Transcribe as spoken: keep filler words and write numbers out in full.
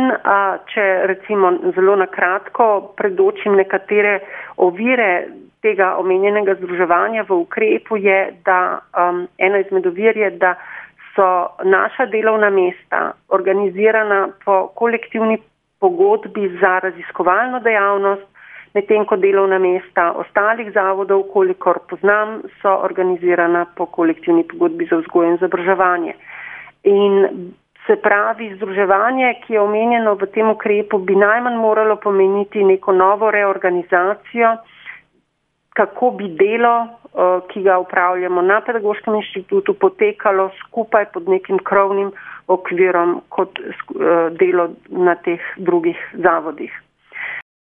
In a, če recimo zelo na kratko predočim nekatere ovire tega omenjenega združevanja v ukrepu, je, da um, ena izmed ovir je, da so naša delovna mesta organizirana po kolektivni pogodbi za raziskovalno dejavnost, medtem ko delovna mesta ostalih zavodov, kolikor poznam, so organizirana po kolektivni pogodbi za vzgojo in izobraževanje. In se pravi, združevanje, ki je omenjeno v tem ukrepu, bi najmanj moralo pomeniti neko novo reorganizacijo, kako bi delo, ki ga upravljamo na Pedagoškem inštitutu, potekalo skupaj pod nekim krovnim okvirom kot delo na teh drugih zavodih.